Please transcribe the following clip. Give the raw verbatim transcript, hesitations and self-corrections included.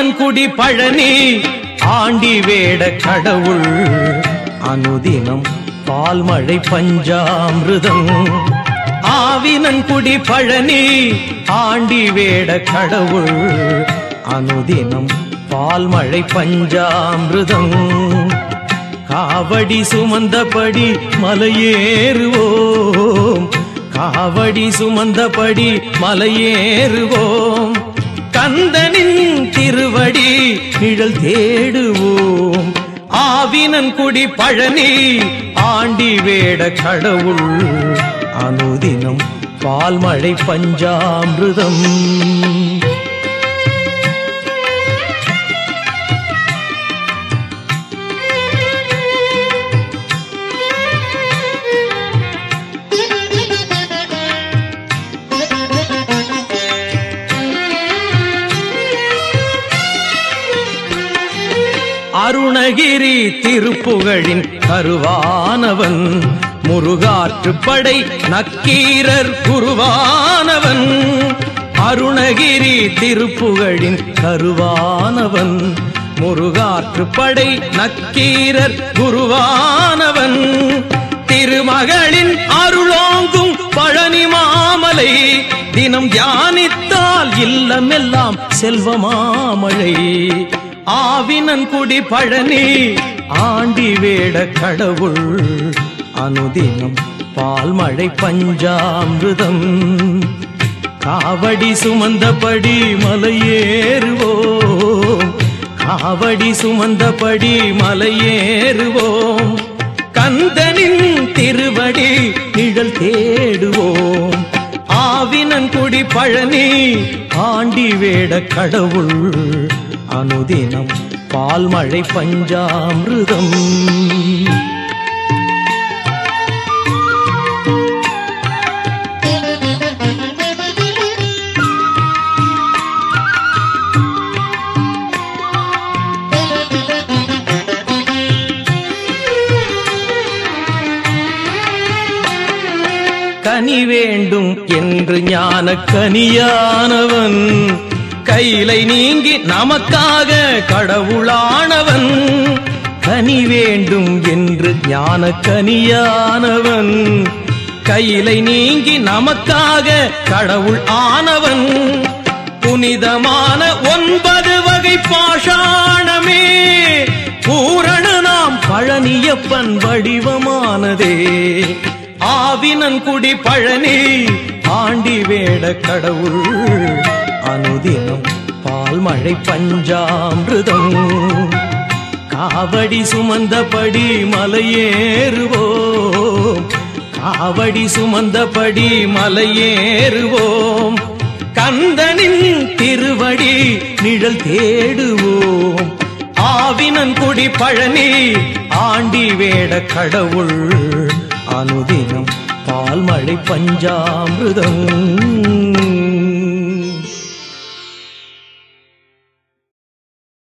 ஆவினன்குடி பழனி ஆண்டி வேட கடவுள் அனுதினம் பால்மழை பஞ்சாமிருதம். ஆவினன்குடி பழனி ஆண்டி வேட கடவுள் அனுதினம் பால்மழை பஞ்சாமிருதம். காவடி சுமந்தபடி மலையேறுவோம், காவடி சுமந்தபடி மலையேறுவோம். கந்தனின் திருவடி நிழல் தேடுவோம். ஆவினன்குடி பழனி ஆண்டி வேட கடவுள் அனுதினம் பால்மழை பஞ்சாமிருதம். அருணகிரி திருப்புகழின் கருவானவன், முருகாற்றுப்படை நக்கீரர் குருவானவன். அருணகிரி திருப்புகழின் கருவானவன், முருகாற்றுப்படை நக்கீரர் குருவானவன். திருமகளின் அருளோங்கும் பழனி மாமலை, தினம் தியானித்தால் இல்லமெல்லாம் செல்வமாமழை. ஆவினன்குடி பழனி ஆண்டி வேட கடவுள் அனுதினம் பால்மழை பஞ்சாமிருதம். காவடி சுமந்தபடி மலையேறுவோம், காவடி சுமந்தபடி மலையேறுவோம். கந்தனின் திருவடி நிழல் தேடுவோம். ஆவினன்குடி பழனி ஆண்டி வேட கடவுள் அனுதினம் பால்மழை பஞ்சாமிருதம். கனி வேண்டும் என்று ஞான கனியானவன், கையிலை நீங்கி நமக்காக கடவுளானவன். கனி வேண்டும் என்று ஞான கனியானவன், கையிலை நீங்கி நமக்காக கடவுள் ஆனவன். புனிதமான ஒன்பது வகை பாஷாணமே பூரண நாம் பழனியப்பன் வடிவமானதே. ஆவினன்குடி பழனி ஆண்டி வேட கடவுள் அனுதினம் பால்மழை பஞ்சாமிருதம். காவடி சுமந்தபடி மலையேறுவோம், காவடி சுமந்தபடி மலையேறுவோம். கந்தனின் திருவடி நிழல் தேடுவோம். ஆவினன்குடி பழனி ஆண்டி வேட கடவுள் அனுதினம் பால்மழை பஞ்சாமிருதம்.